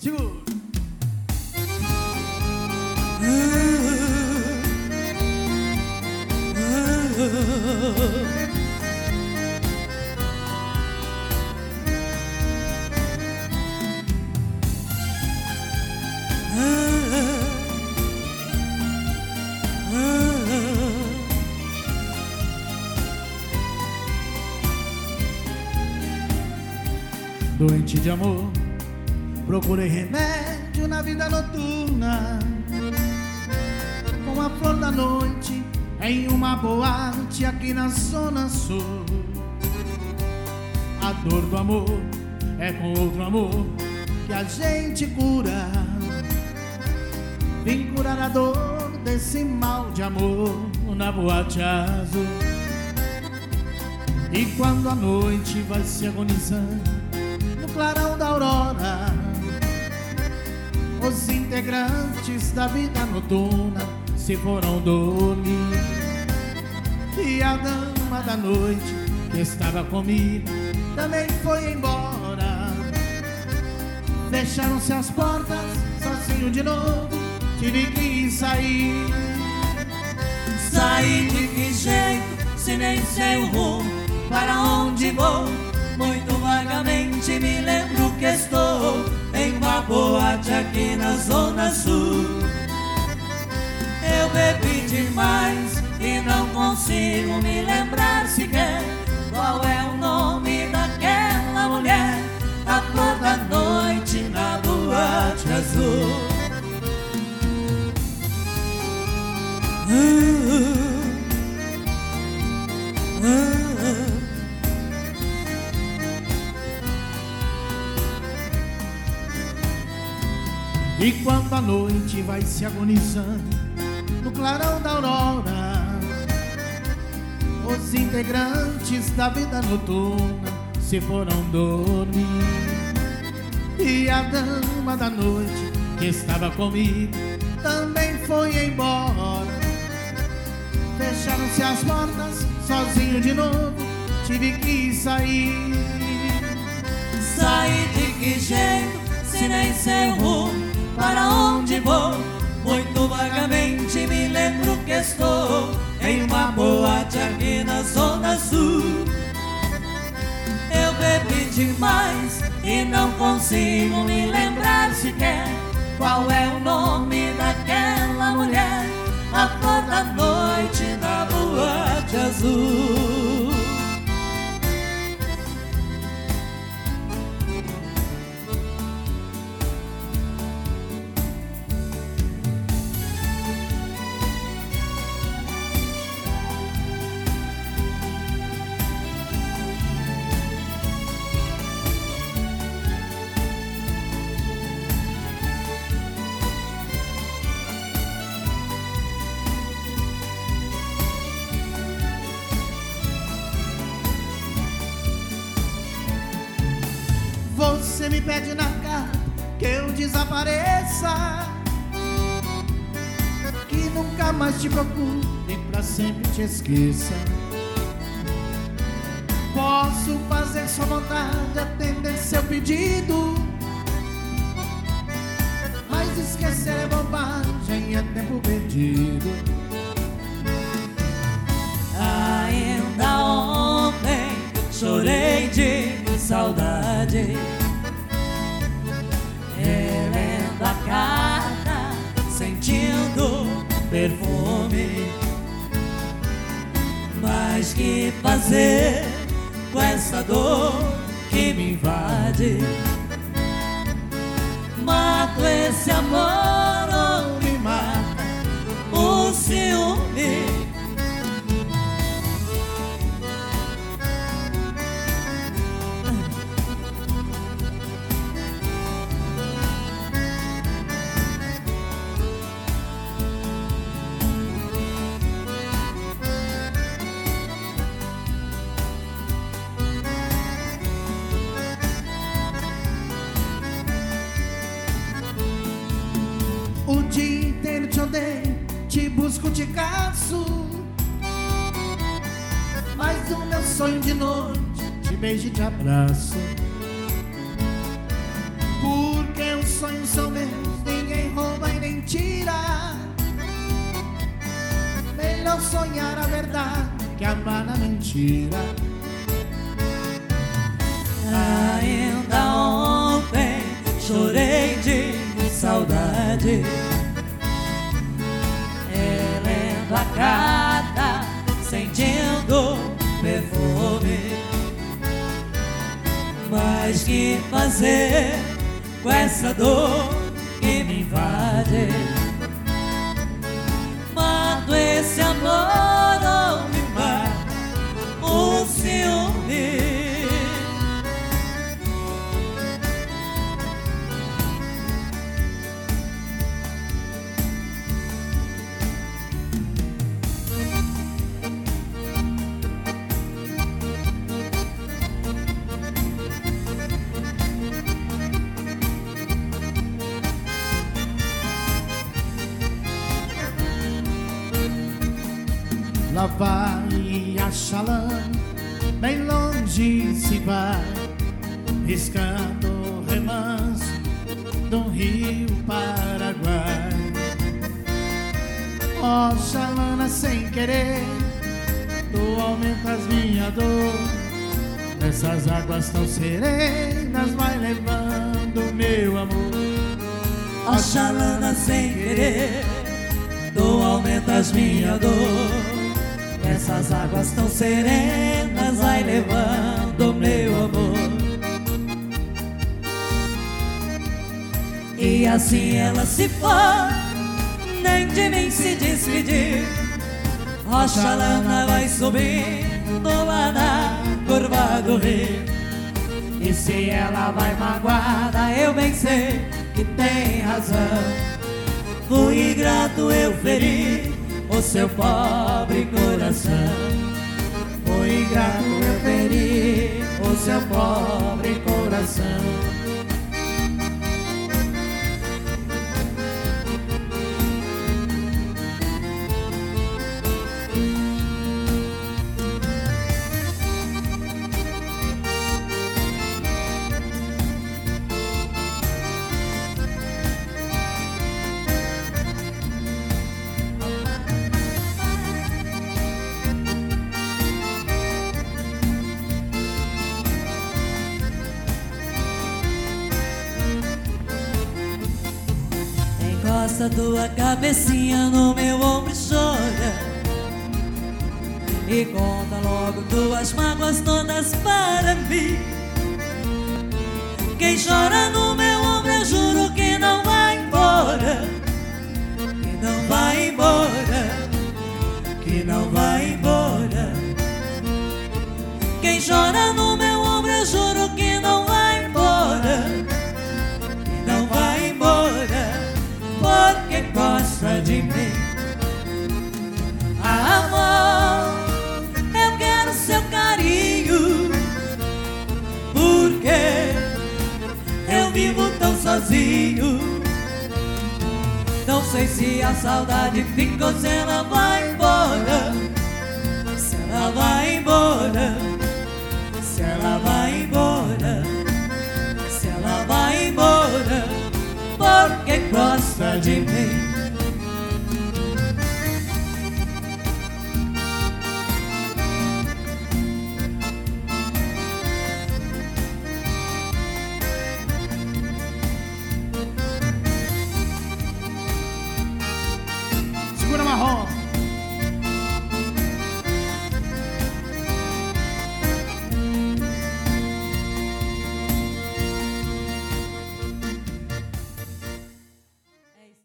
Segura. Doente de amor, procurei remédio na vida noturna, com a flor da noite em uma boate aqui na Zona Sul. A dor do amor é com outro amor que a gente cura. Vim curar a dor desse mal de amor na boate azul. E quando a noite vai se agonizando no clarão da aurora, os integrantes da vida noturna se foram dormir. E a dama da noite que estava comigo também foi embora. Fecharam-se as portas, sozinho de novo tive que sair. Saí de que jeito, se nem sei o rumo, para onde vou? Muito vagamente me lembro que estou em uma boate aqui na Zona Sul. Eu bebi demais e não consigo me lembrar sequer qual é o nome daquela mulher, a flor da noite na boate azul. E quando a noite vai se agonizando no clarão da aurora, os integrantes da vida noturna se foram dormir. E a dama da noite que estava comigo também foi embora. Fecharam-se as portas, sozinho de novo tive que sair. Saí de que jeito, se nem sei o rumo, para onde vou? Muito vagamente me lembro que estou em uma boate aqui na Zona Sul. Eu bebi demais e não consigo me lembrar sequer qual é o nome daquela mulher, a flor da noite na boate azul. Você me pede na cara que eu desapareça, que nunca mais te procure e pra sempre te esqueça. Posso fazer sua vontade, atender seu pedido, mas esquecer é bobagem, é tempo perdido. Ainda ontem chorei de saudade, relendo a carta, sentindo perfume. Mas que fazer com essa dor que me invade? Mato esse amor ou me mata o ciúme? O dia inteiro te odeio, te busco, te caço, mas o meu sonho de noite te beijo e te abraço. Porque eu sou sonhos são meus, ninguém rouba e nem tira. Melhor sonhar a verdade que amar a mentira. Ainda ontem chorei de saudade, relendo a carta, sentindo perfume. Mas que fazer com essa dor que me invade? Mato esse amor ou me mata o ciúme. Lá vai a Xalã, bem longe se vai, riscando o remanso do rio Paraguai. Ó Xalana, sem querer, tu aumentas minha dor. Essas águas tão serenas vai levando meu amor. Ó Xalana, sem querer, tu aumentas minha dor. Essas águas tão serenas vai levando meu amor. E assim ela se foi, nem de mim se despedir. Ó Xalana vai subindo lá na curva do rio. E se ela vai magoada, eu bem sei que tem razão. Fui ingrato, eu feri o seu pobre coração. Fui ingrato, eu feri o seu pobre coração. Encosta tua cabecinha no meu ombro e chora, e conta logo tuas mágoas todas para mim. Quem chora no meu ombro, eu juro que não vai embora, que não vai embora, que não vai embora. Quem chora no meu ombro, eu juro que não vai embora, que não vai embora, porque gosta de mim. Amor, eu quero seu carinho, porque eu vivo tão sozinho. Não sei se a saudade fica ou se ela vai embora, se ela vai embora.